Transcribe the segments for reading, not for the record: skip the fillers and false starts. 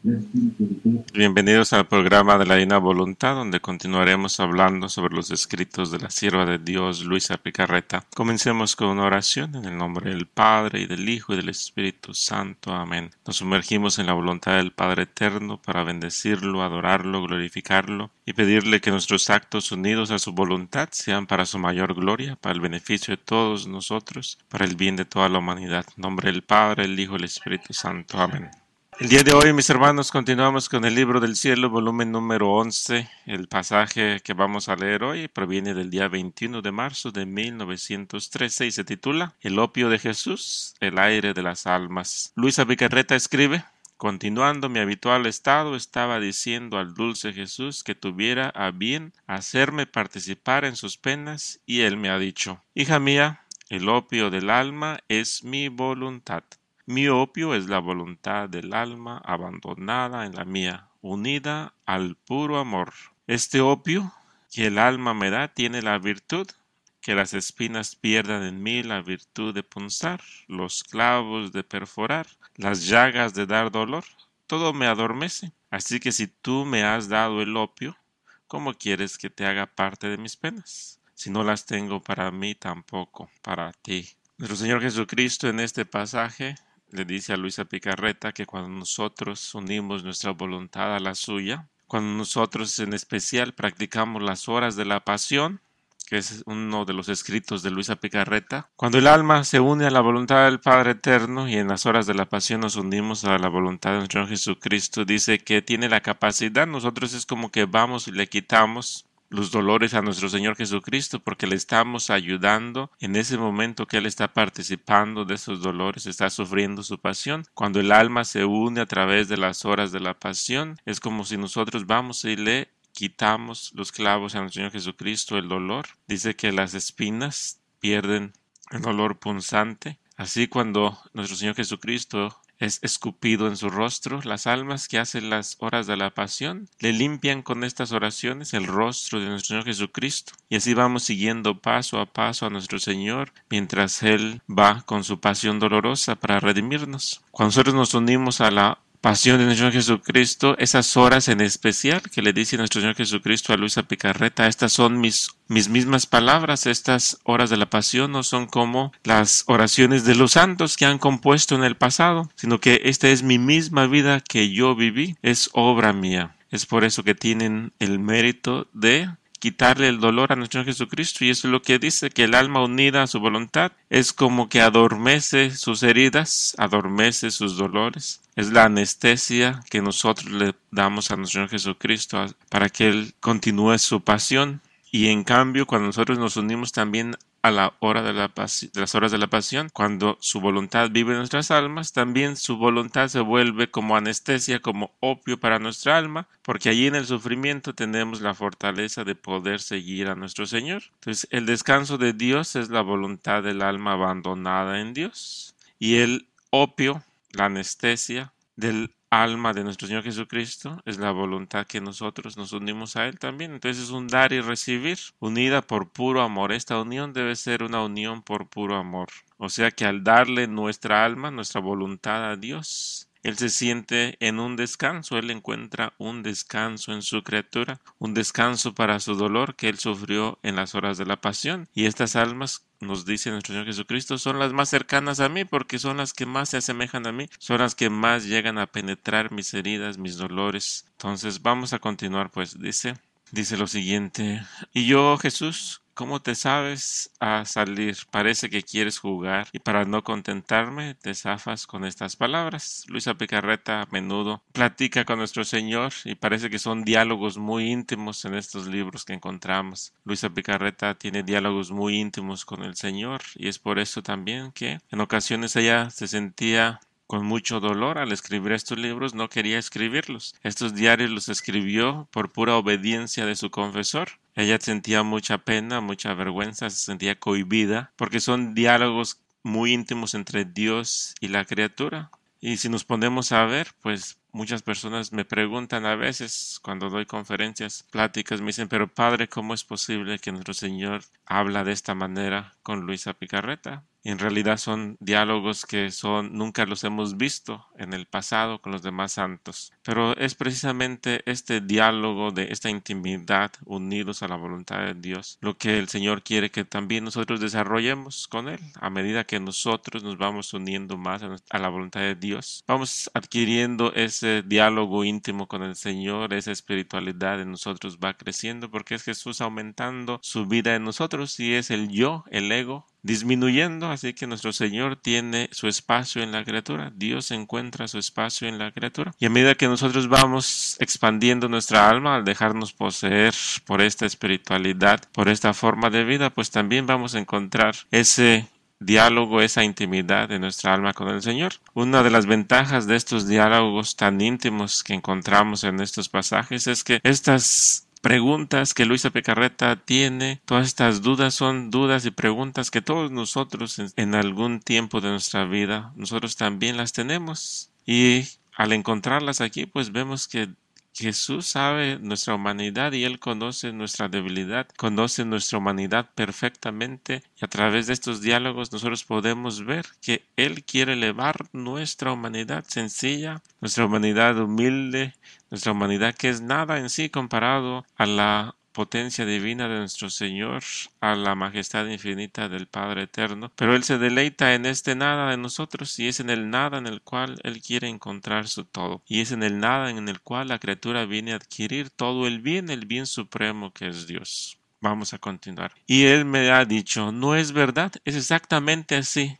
Bienvenidos al programa de la Divina Voluntad, donde continuaremos hablando sobre los escritos de la sierva de Dios, Luisa Picarreta. Comencemos con una oración en el nombre del Padre, y del Hijo, y del Espíritu Santo. Amén. Nos sumergimos en la voluntad del Padre Eterno para bendecirlo, adorarlo, glorificarlo y pedirle que nuestros actos unidos a su voluntad sean para su mayor gloria, para el beneficio de todos nosotros, para el bien de toda la humanidad. En nombre del Padre, el Hijo y el Espíritu Santo. Amén. El día de hoy, mis hermanos, continuamos con el libro del cielo, volumen número 11. El pasaje que vamos a leer hoy proviene del día 21 de marzo de 1913 y se titula El opio de Jesús, el aire de las almas. Luisa Picarreta escribe: Continuando mi habitual estado, estaba diciendo al dulce Jesús que tuviera a bien hacerme participar en sus penas, y él me ha dicho: Hija mía, el opio del alma es mi voluntad. Mi opio es la voluntad del alma abandonada en la mía, unida al puro amor. Este opio que el alma me da tiene la virtud que las espinas pierdan en mí la virtud de punzar, los clavos de perforar, las llagas de dar dolor. Todo me adormece. Así que si tú me has dado el opio, ¿cómo quieres que te haga parte de mis penas? Si no las tengo para mí, tampoco para ti. Nuestro Señor Jesucristo en este pasaje le dice a Luisa Picarreta que cuando nosotros unimos nuestra voluntad a la suya, cuando nosotros en especial practicamos las horas de la pasión, que es uno de los escritos de Luisa Picarreta, cuando el alma se une a la voluntad del Padre Eterno y en las horas de la pasión nos unimos a la voluntad de nuestro Jesucristo, dice que tiene la capacidad, nosotros es como que vamos y le quitamos los dolores a nuestro Señor Jesucristo, porque le estamos ayudando en ese momento que Él está participando de esos dolores, está sufriendo su pasión. Cuando el alma se une a través de las horas de la pasión, es como si nosotros vamos y le quitamos los clavos a nuestro Señor Jesucristo, el dolor. Dice que las espinas pierden el dolor punzante. Así cuando nuestro Señor Jesucristo es escupido en su rostro, las almas que hacen las horas de la pasión le limpian con estas oraciones el rostro de nuestro Señor Jesucristo. Y así vamos siguiendo paso a paso a nuestro Señor mientras Él va con su pasión dolorosa para redimirnos. Cuando nosotros nos unimos a la pasión de nuestro Señor Jesucristo, esas horas en especial que le dice nuestro Señor Jesucristo a Luisa Picarreta, estas son mis mismas palabras, estas horas de la pasión no son como las oraciones de los santos que han compuesto en el pasado, sino que esta es mi misma vida que yo viví, es obra mía. Es por eso que tienen el mérito de quitarle el dolor a nuestro Jesucristo, y eso es lo que dice, que el alma unida a su voluntad es como que adormece sus heridas, adormece sus dolores. Es la anestesia que nosotros le damos a nuestro Señor Jesucristo para que Él continúe su pasión. Y en cambio, cuando nosotros nos unimos también a la hora de las horas de la pasión, cuando su voluntad vive en nuestras almas, también su voluntad se vuelve como anestesia, como opio para nuestra alma, porque allí en el sufrimiento tenemos la fortaleza de poder seguir a nuestro Señor. Entonces, el descanso de Dios es la voluntad del alma abandonada en Dios, y el opio, la anestesia del alma de nuestro Señor Jesucristo es la voluntad que nosotros nos unimos a Él también. Entonces es un dar y recibir, unida por puro amor. Esta unión debe ser una unión por puro amor. O sea que al darle nuestra alma, nuestra voluntad a Dios, Él se siente en un descanso, Él encuentra un descanso en su criatura, un descanso para su dolor que Él sufrió en las horas de la pasión. Y estas almas, nos dice nuestro Señor Jesucristo, son las más cercanas a mí porque son las que más se asemejan a mí, son las que más llegan a penetrar mis heridas, mis dolores. Entonces vamos a continuar, pues dice lo siguiente: y yo, Jesús, ¿cómo te sabes a salir? Parece que quieres jugar, y para no contentarme te zafas con estas palabras. Luisa Picarreta a menudo platica con nuestro Señor y parece que son diálogos muy íntimos en estos libros que encontramos. Luisa Picarreta tiene diálogos muy íntimos con el Señor, y es por eso también que en ocasiones ella se sentía con mucho dolor al escribir estos libros, no quería escribirlos. Estos diarios los escribió por pura obediencia de su confesor. Ella sentía mucha pena, mucha vergüenza, se sentía cohibida, porque son diálogos muy íntimos entre Dios y la criatura. Y si nos ponemos a ver, pues muchas personas me preguntan a veces cuando doy conferencias, pláticas, me dicen, pero padre, ¿cómo es posible que nuestro Señor habla de esta manera con Luisa Picarreta? En realidad son diálogos que nunca los hemos visto en el pasado con los demás santos. Pero es precisamente este diálogo de esta intimidad unidos a la voluntad de Dios lo que el Señor quiere que también nosotros desarrollemos con Él. A medida que nosotros nos vamos uniendo más a la voluntad de Dios, vamos adquiriendo ese diálogo íntimo con el Señor, esa espiritualidad en nosotros va creciendo porque es Jesús aumentando su vida en nosotros y es el yo, el ego, disminuyendo, así que nuestro Señor tiene su espacio en la criatura, Dios encuentra su espacio en la criatura, y a medida que nosotros vamos expandiendo nuestra alma al dejarnos poseer por esta espiritualidad, por esta forma de vida, pues también vamos a encontrar ese diálogo, esa intimidad de nuestra alma con el Señor. Una de las ventajas de estos diálogos tan íntimos que encontramos en estos pasajes es que estas preguntas que Luisa Picarreta tiene, todas estas dudas son dudas y preguntas que todos nosotros en algún tiempo de nuestra vida, nosotros también las tenemos. Y al encontrarlas aquí, pues vemos que Jesús sabe nuestra humanidad y Él conoce nuestra debilidad, conoce nuestra humanidad perfectamente y a través de estos diálogos nosotros podemos ver que Él quiere elevar nuestra humanidad sencilla, nuestra humanidad humilde, nuestra humanidad que es nada en sí comparado a la potencia divina de nuestro Señor, a la majestad infinita del Padre Eterno, pero Él se deleita en este nada de nosotros y es en el nada en el cual Él quiere encontrar su todo y es en el nada en el cual la criatura viene a adquirir todo el bien supremo que es Dios. Vamos a continuar. Y Él me ha dicho, no es verdad, es exactamente así,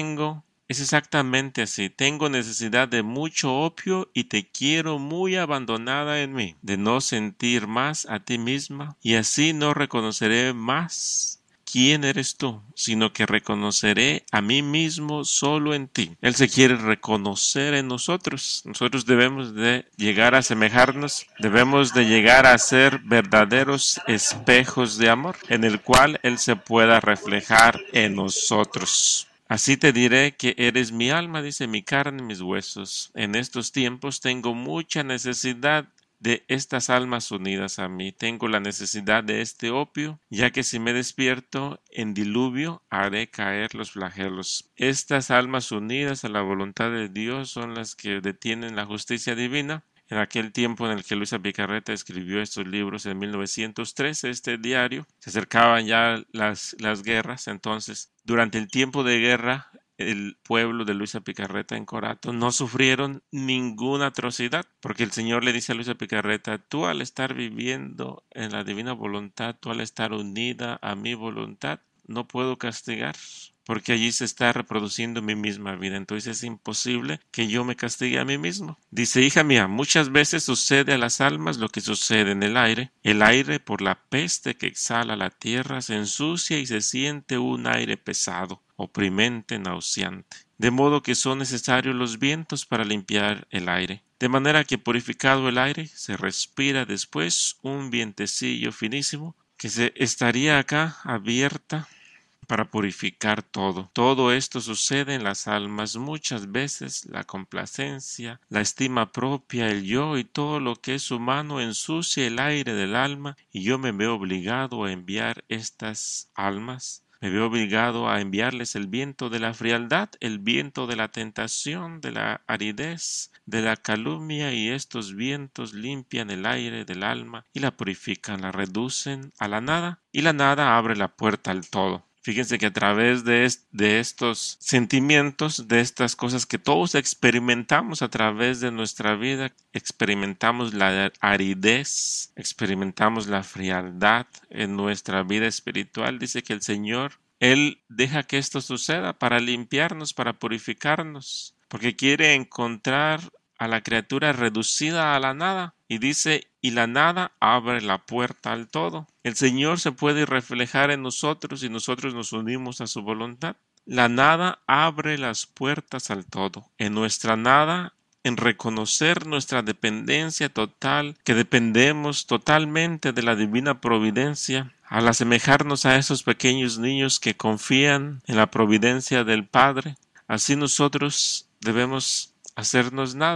es exactamente así. Tengo necesidad de mucho opio y te quiero muy abandonada en mí, de no sentir más a ti misma, y así no reconoceré más quién eres tú, sino que reconoceré a mí mismo solo en ti. Él se quiere reconocer en nosotros. Nosotros debemos de llegar a asemejarnos, debemos de llegar a ser verdaderos espejos de amor, en el cual Él se pueda reflejar en nosotros. Así te diré que eres mi alma, dice mi carne y mis huesos. En estos tiempos tengo mucha necesidad de estas almas unidas a mí. Tengo la necesidad de este opio, ya que si me despierto en diluvio, haré caer los flagelos. Estas almas unidas a la voluntad de Dios son las que detienen la justicia divina. En aquel tiempo en el que Luisa Picarreta escribió estos libros en 1913, este diario, se acercaban ya las guerras. Entonces, durante el tiempo de guerra, el pueblo de Luisa Picarreta en Corato no sufrieron ninguna atrocidad, porque el Señor le dice a Luisa Picarreta, tú al estar viviendo en la divina voluntad, tú al estar unida a mi voluntad, no puedo castigar, porque allí se está reproduciendo mi misma vida. Entonces es imposible que yo me castigue a mí mismo. Dice, hija mía, muchas veces sucede a las almas lo que sucede en el aire. El aire, por la peste que exhala la tierra, se ensucia y se siente un aire pesado, oprimente, nauseante. De modo que son necesarios los vientos para limpiar el aire. De manera que purificado el aire, se respira después un vientecillo finísimo que se estaría acá abierta para purificar todo. Todo esto sucede en las almas muchas veces. La complacencia, la estima propia, el yo y todo lo que es humano ensucia el aire del alma y yo me veo obligado a enviar estas almas. Me veo obligado a enviarles el viento de la frialdad, el viento de la tentación, de la aridez, de la calumnia, y estos vientos limpian el aire del alma y la purifican, la reducen a la nada, y la nada abre la puerta al todo. Fíjense que a través de estos sentimientos, de estas cosas que todos experimentamos a través de nuestra vida, experimentamos la aridez, experimentamos la frialdad en nuestra vida espiritual. Dice que el Señor, Él deja que esto suceda para limpiarnos, para purificarnos, porque quiere encontrar a la criatura reducida a la nada. Y dice, y la nada abre la puerta al todo. El Señor se puede reflejar en nosotros y nosotros nos unimos a su voluntad. La nada abre las puertas al todo. En nuestra nada, en reconocer nuestra dependencia total, que dependemos totalmente de la divina providencia, al asemejarnos a esos pequeños niños que confían en la providencia del Padre, así nosotros debemos hacernos nada.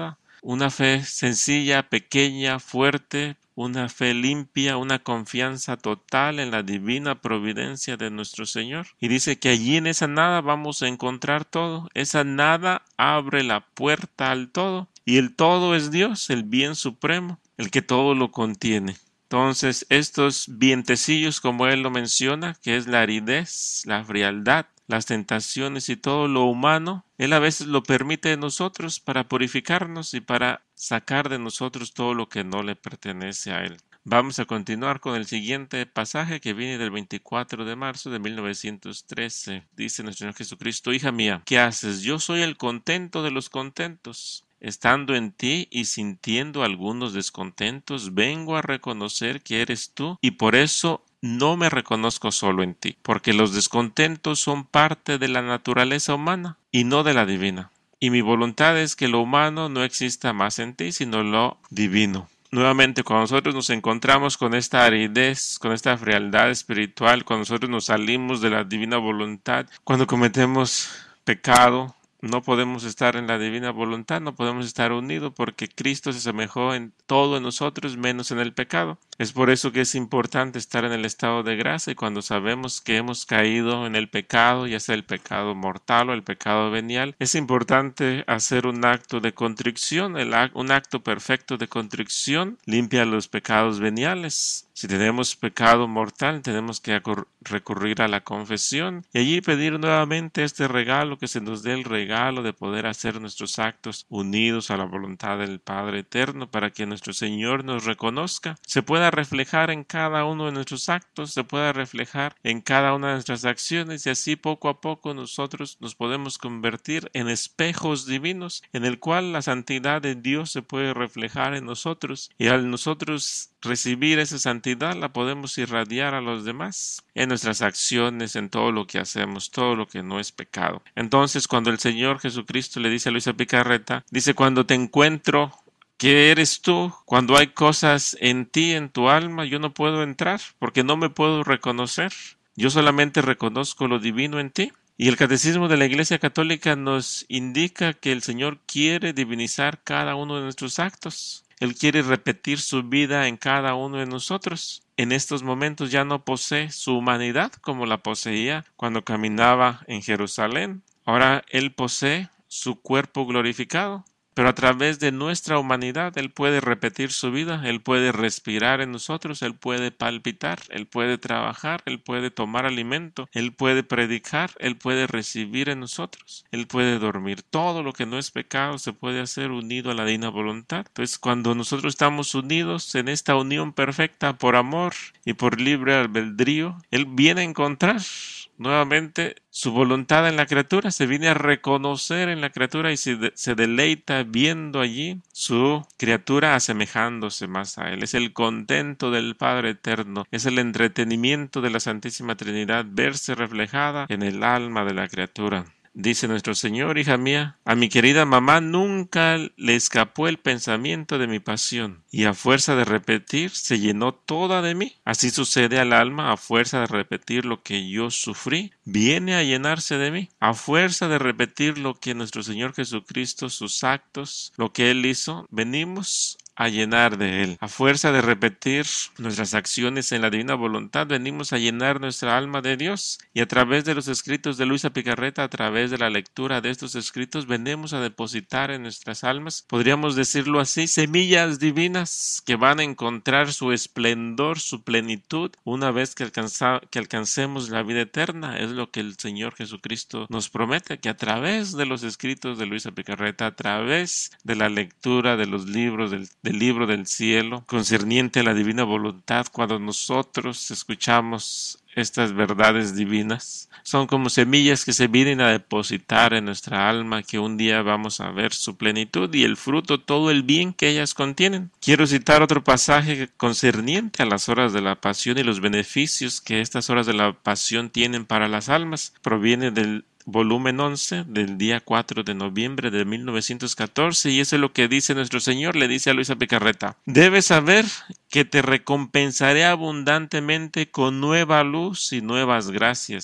una fe sencilla, pequeña, fuerte, una fe limpia, una confianza total en la divina providencia de nuestro Señor. Y dice que allí en esa nada vamos a encontrar todo. Esa nada abre la puerta al todo. Y el todo es Dios, el bien supremo, el que todo lo contiene. Entonces, estos vientecillos, como él lo menciona, que es la aridez, la frialdad, las tentaciones y todo lo humano, él a veces lo permite en nosotros para purificarnos y para sacar de nosotros todo lo que no le pertenece a él. Vamos a continuar con el siguiente pasaje que viene del 24 de marzo de 1913. Dice nuestro Señor Jesucristo: hija mía, ¿qué haces? Yo soy el contento de los contentos. Estando en ti y sintiendo algunos descontentos, vengo a reconocer que eres tú y por eso no me reconozco solo en ti, porque los descontentos son parte de la naturaleza humana y no de la divina. Y mi voluntad es que lo humano no exista más en ti, sino lo divino. Nuevamente, cuando nosotros nos encontramos con esta aridez, con esta frialdad espiritual, cuando nosotros nos salimos de la divina voluntad, cuando cometemos pecado, no podemos estar en la divina voluntad, no podemos estar unidos porque Cristo se asemejó en todo en nosotros menos en el pecado. Es por eso que es importante estar en el estado de gracia y cuando sabemos que hemos caído en el pecado, ya sea el pecado mortal o el pecado venial, es importante hacer un acto de contrición. Un acto perfecto de contrición limpia los pecados veniales. Si tenemos pecado mortal, tenemos que recurrir a la confesión y allí pedir nuevamente este regalo, que se nos dé el regalo de poder hacer nuestros actos unidos a la voluntad del Padre Eterno para que nuestro Señor nos reconozca, se pueda reflejar en cada uno de nuestros actos, se pueda reflejar en cada una de nuestras acciones y así poco a poco nosotros nos podemos convertir en espejos divinos en el cual la santidad de Dios se puede reflejar en nosotros y al nosotros recibir esa santidad la podemos irradiar a los demás en nuestras acciones, en todo lo que hacemos, todo lo que no es pecado. Entonces, cuando el Señor Jesucristo le dice a Luisa Picarreta, dice: cuando te encuentro, ¿qué eres tú? Cuando hay cosas en ti, en tu alma, yo no puedo entrar porque no me puedo reconocer. Yo solamente reconozco lo divino en ti. Y el Catecismo de la Iglesia Católica nos indica que el Señor quiere divinizar cada uno de nuestros actos. Él quiere repetir su vida en cada uno de nosotros. En estos momentos ya no posee su humanidad como la poseía cuando caminaba en Jerusalén. Ahora Él posee su cuerpo glorificado. Pero a través de nuestra humanidad Él puede repetir su vida, Él puede respirar en nosotros, Él puede palpitar, Él puede trabajar, Él puede tomar alimento, Él puede predicar, Él puede recibir en nosotros, Él puede dormir. Todo lo que no es pecado se puede hacer unido a la divina voluntad. Entonces, cuando nosotros estamos unidos en esta unión perfecta por amor y por libre albedrío, Él viene a encontrar nuevamente su voluntad en la criatura, se viene a reconocer en la criatura y se deleita viendo allí su criatura asemejándose más a Él. Es el contento del Padre Eterno, es el entretenimiento de la Santísima Trinidad verse reflejada en el alma de la criatura. Dice nuestro Señor: hija mía, a mi querida mamá nunca le escapó el pensamiento de mi pasión, y a fuerza de repetir se llenó toda de mí. Así sucede al alma, a fuerza de repetir lo que yo sufrí, viene a llenarse de mí. A fuerza de repetir lo que nuestro Señor Jesucristo, sus actos, lo que Él hizo, venimos a llenar de Él. A fuerza de repetir nuestras acciones en la divina voluntad, venimos a llenar nuestra alma de Dios. Y a través de los escritos de Luisa Picarreta, a través de la lectura de estos escritos, venimos a depositar en nuestras almas, podríamos decirlo así, semillas divinas que van a encontrar su esplendor, su plenitud, una vez que alcancemos la vida eterna. Es lo que el Señor Jesucristo nos promete, que a través de los escritos de Luisa Picarreta, a través de la lectura de los libros del libro del cielo concerniente a la divina voluntad, cuando nosotros escuchamos estas verdades divinas, son como semillas que se vienen a depositar en nuestra alma, que un día vamos a ver su plenitud y el fruto, todo el bien que ellas contienen. Quiero citar otro pasaje concerniente a las horas de la pasión y los beneficios que estas horas de la pasión tienen para las almas. Proviene del volumen 11 del día 4 de noviembre de 1914 y eso es lo que dice nuestro Señor. Le dice a Luisa Picarreta: debes saber que te recompensaré abundantemente con nueva luz y nuevas gracias.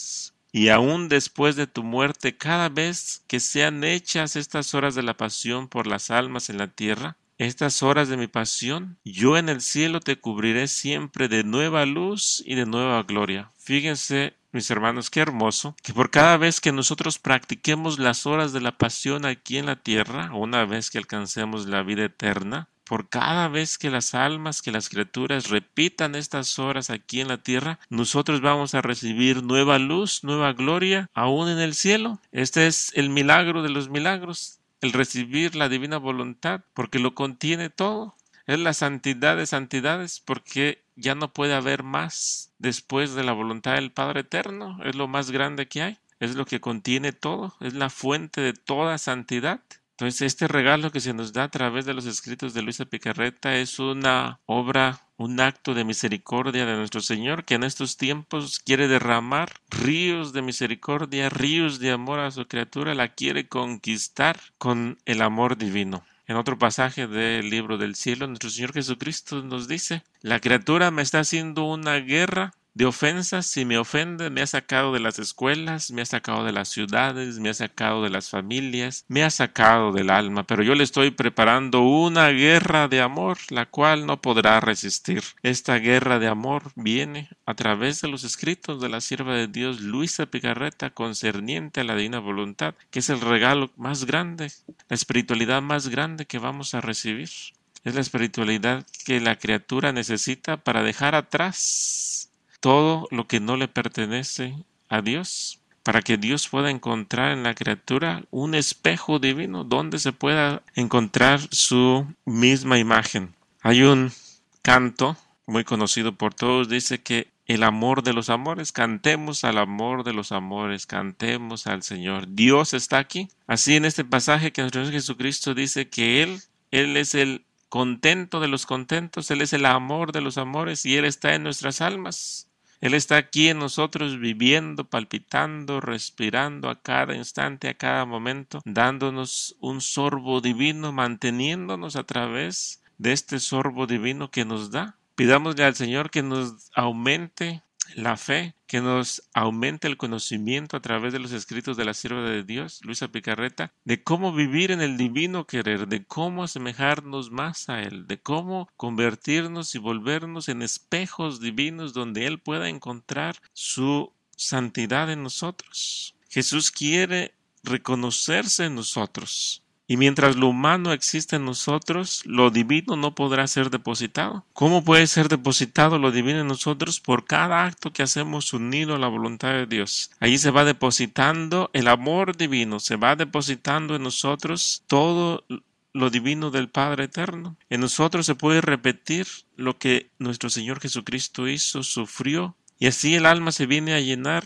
Y aún después de tu muerte, cada vez que sean hechas estas horas de la pasión por las almas en la tierra, estas horas de mi pasión, yo en el cielo te cubriré siempre de nueva luz y de nueva gloria. Fíjense, mis hermanos, qué hermoso, que por cada vez que nosotros practiquemos las horas de la pasión aquí en la tierra, una vez que alcancemos la vida eterna, por cada vez que las almas, que las criaturas repitan estas horas aquí en la tierra, nosotros vamos a recibir nueva luz, nueva gloria, aún en el cielo. Este es el milagro de los milagros, el recibir la divina voluntad, porque lo contiene todo. Es la santidad de santidades, porque ya no puede haber más después de la voluntad del Padre Eterno. Es lo más grande que hay. Es lo que contiene todo. Es la fuente de toda santidad. Entonces, este regalo que se nos da a través de los escritos de Luisa Picarreta es una obra, un acto de misericordia de nuestro Señor, que en estos tiempos quiere derramar ríos de misericordia, ríos de amor a su criatura, la quiere conquistar con el amor divino. En otro pasaje del libro del cielo, nuestro Señor Jesucristo nos dice: la criatura me está haciendo una guerra de ofensas. Si me ofende, me ha sacado de las escuelas, me ha sacado de las ciudades, me ha sacado de las familias, me ha sacado del alma, pero yo le estoy preparando una guerra de amor, la cual no podrá resistir. Esta guerra de amor viene a través de los escritos de la sierva de Dios Luisa Picarreta, concerniente a la divina voluntad, que es el regalo más grande, la espiritualidad más grande que vamos a recibir. Es la espiritualidad que la criatura necesita para dejar atrás todo lo que no le pertenece a Dios, para que Dios pueda encontrar en la criatura un espejo divino donde se pueda encontrar su misma imagen. Hay un canto muy conocido por todos, dice que el amor de los amores, cantemos al amor de los amores, cantemos al Señor. Dios está aquí. Así en este pasaje que nuestro Señor Jesucristo dice que Él es el contento de los contentos, Él es el amor de los amores y Él está en nuestras almas. Él está aquí en nosotros viviendo, palpitando, respirando a cada instante, a cada momento, dándonos un sorbo divino, manteniéndonos a través de este sorbo divino que nos da. Pidámosle al Señor que nos aumente la fe, que nos aumente el conocimiento a través de los escritos de la sierva de Dios, Luisa Picarreta, de cómo vivir en el divino querer, de cómo asemejarnos más a Él, de cómo convertirnos y volvernos en espejos divinos donde Él pueda encontrar su santidad en nosotros. Jesús quiere reconocerse en nosotros. Y mientras lo humano existe en nosotros, lo divino no podrá ser depositado. ¿Cómo puede ser depositado lo divino en nosotros? Por cada acto que hacemos unido a la voluntad de Dios. Allí se va depositando el amor divino, se va depositando en nosotros todo lo divino del Padre Eterno. En nosotros se puede repetir lo que nuestro Señor Jesucristo hizo, sufrió, y así el alma se viene a llenar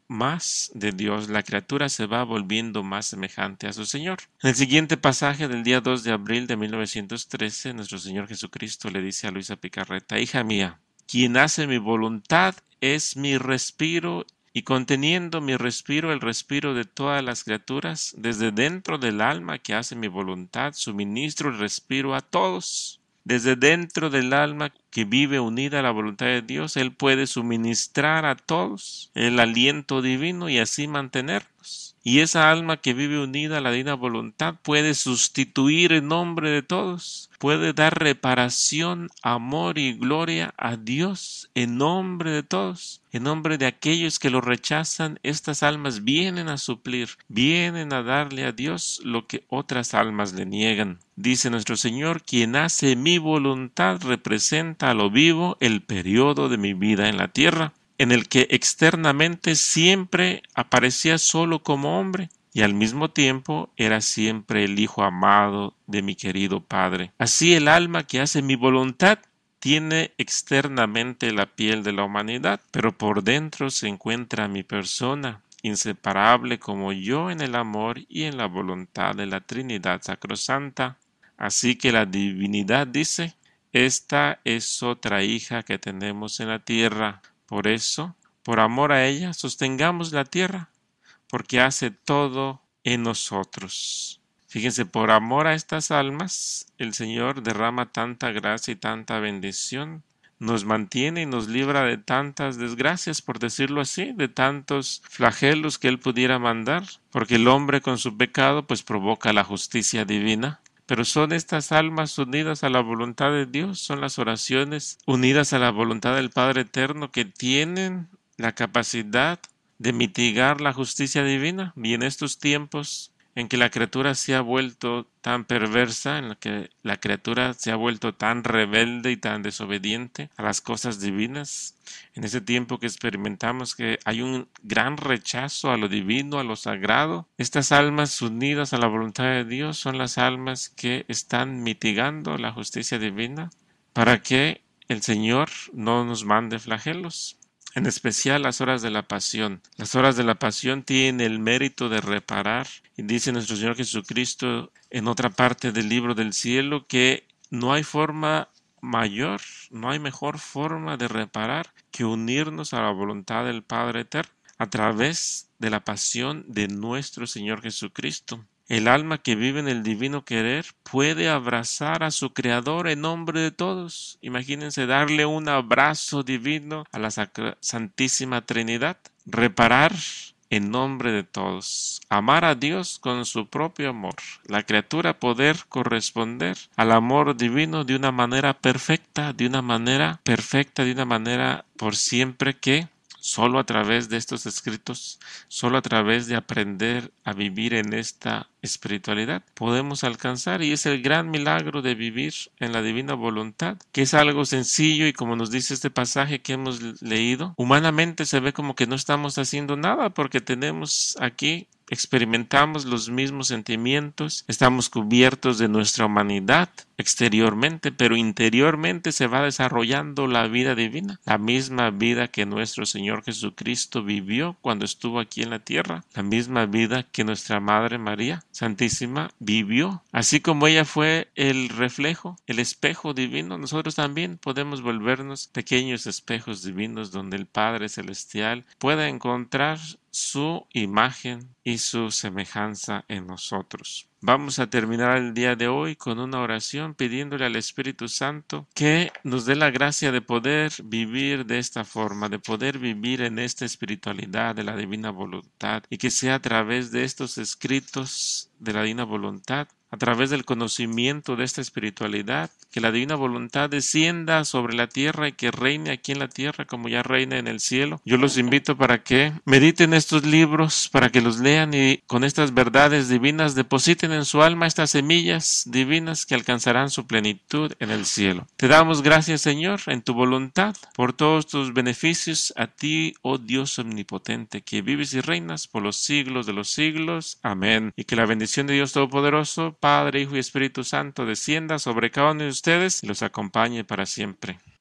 más de Dios, la criatura se va volviendo más semejante a su Señor. En el siguiente pasaje del día 2 de abril de 1913, nuestro Señor Jesucristo le dice a Luisa Picarreta: hija mía, quien hace mi voluntad es mi respiro, y conteniendo mi respiro, el respiro de todas las criaturas, desde dentro del alma que hace mi voluntad, suministro el respiro a todos. Desde dentro del alma que vive unida a la voluntad de Dios, Él puede suministrar a todos el aliento divino y así mantenernos. Y esa alma que vive unida a la divina voluntad puede sustituir en nombre de todos, puede dar reparación, amor y gloria a Dios en nombre de todos. En nombre de aquellos que lo rechazan, estas almas vienen a suplir, vienen a darle a Dios lo que otras almas le niegan. Dice nuestro Señor: quien hace mi voluntad representa a lo vivo el periodo de mi vida en la tierra, en el que externamente siempre aparecía solo como hombre y al mismo tiempo era siempre el Hijo amado de mi querido Padre. Así el alma que hace mi voluntad tiene externamente la piel de la humanidad, pero por dentro se encuentra mi persona, inseparable como yo en el amor y en la voluntad de la Trinidad Sacrosanta. Así que la divinidad dice: esta es otra hija que tenemos en la tierra. Por eso, por amor a ella, sostengamos la tierra, porque hace todo en nosotros. Fíjense, por amor a estas almas, el Señor derrama tanta gracia y tanta bendición, nos mantiene y nos libra de tantas desgracias, por decirlo así, de tantos flagelos que Él pudiera mandar, porque el hombre con su pecado pues provoca la justicia divina. Pero son estas almas unidas a la voluntad de Dios, son las oraciones unidas a la voluntad del Padre Eterno que tienen la capacidad de mitigar la justicia divina. Y en estos tiempos en que la criatura se ha vuelto tan perversa, en la que la criatura se ha vuelto tan rebelde y tan desobediente a las cosas divinas, en ese tiempo que experimentamos que hay un gran rechazo a lo divino, a lo sagrado, estas almas unidas a la voluntad de Dios son las almas que están mitigando la justicia divina para que el Señor no nos mande flagelos. En especial las horas de la pasión. Las horas de la pasión tienen el mérito de reparar. Y dice nuestro Señor Jesucristo en otra parte del libro del cielo que no hay forma mayor, no hay mejor forma de reparar que unirnos a la voluntad del Padre Eterno a través de la pasión de nuestro Señor Jesucristo. El alma que vive en el divino querer puede abrazar a su Creador en nombre de todos. Imagínense darle un abrazo divino a la Santísima Trinidad. Reparar en nombre de todos. Amar a Dios con su propio amor. La criatura poder corresponder al amor divino de una manera perfecta, de una manera por siempre que solo a través de estos escritos, solo a través de aprender a vivir en esta espiritualidad, podemos alcanzar, y es el gran milagro de vivir en la divina voluntad, que es algo sencillo y como nos dice este pasaje que hemos leído, humanamente se ve como que no estamos haciendo nada porque tenemos aquí experimentamos los mismos sentimientos, estamos cubiertos de nuestra humanidad exteriormente, pero interiormente se va desarrollando la vida divina, la misma vida que nuestro Señor Jesucristo vivió cuando estuvo aquí en la tierra, la misma vida que nuestra Madre María Santísima vivió. Así como ella fue el reflejo, el espejo divino, nosotros también podemos volvernos pequeños espejos divinos donde el Padre Celestial pueda encontrar su imagen y su semejanza en nosotros. Vamos a terminar el día de hoy con una oración pidiéndole al Espíritu Santo que nos dé la gracia de poder vivir de esta forma, de poder vivir en esta espiritualidad de la divina voluntad y que sea a través de estos escritos de la divina voluntad, a través del conocimiento de esta espiritualidad, que la divina voluntad descienda sobre la tierra y que reine aquí en la tierra como ya reina en el cielo. Yo los invito para que mediten estos libros, para que los lean y con estas verdades divinas depositen en su alma estas semillas divinas que alcanzarán su plenitud en el cielo. Te damos gracias, Señor, en tu voluntad, por todos tus beneficios a ti, oh Dios omnipotente, que vives y reinas por los siglos de los siglos. Amén. Y que la bendición de Dios Todopoderoso, Padre, Hijo y Espíritu Santo descienda sobre cada uno de ustedes y los acompañe para siempre.